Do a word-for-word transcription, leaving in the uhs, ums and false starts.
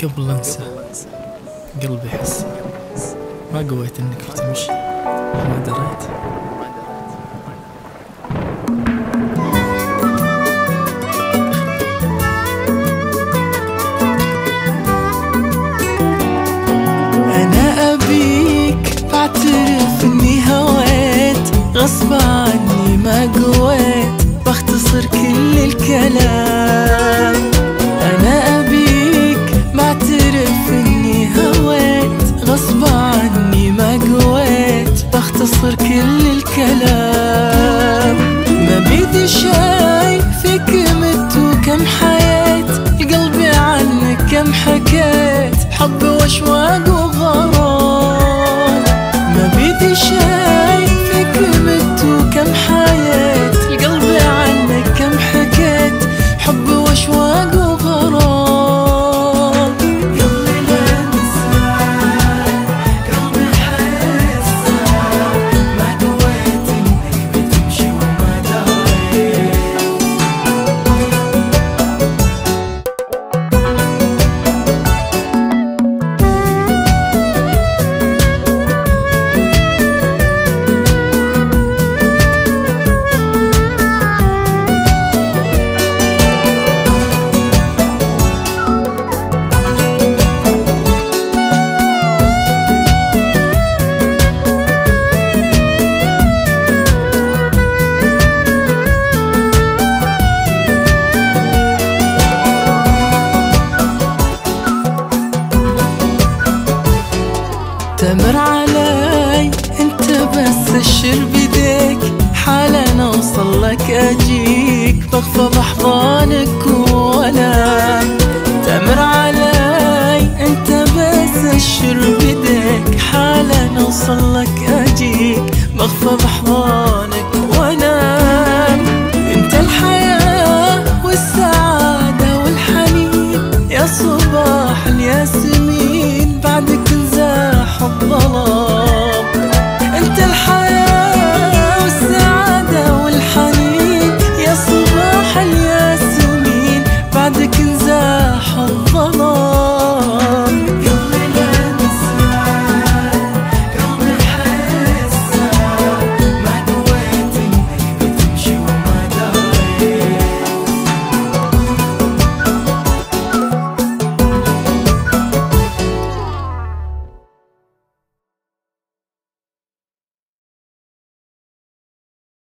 قبل انسى قلبي حس ما قويت انك بتمشي ما دريت. انا ابيك بعترف اني هويت غصب عني ما قويت بختصر كل الكلام. انا ابيك بعترف اني هويت غصب عني ما قويت بختصر كل الكلام. ما بيدي شي فيك مت وكم حياة قلبي عنك كم حكيت حب واشواق وغرام. ما بيدي شي فيك مت وكم حياة قلبي عنك كم حكيت حب واشواق وغرام. قلبي لا انساك قلبي حيساك ما قويت انك بتمشي وما دريت. تمر علي انت بس اشر بيديك حالا اوصل لك اجيك بخفى بحضانك ولا تمر علي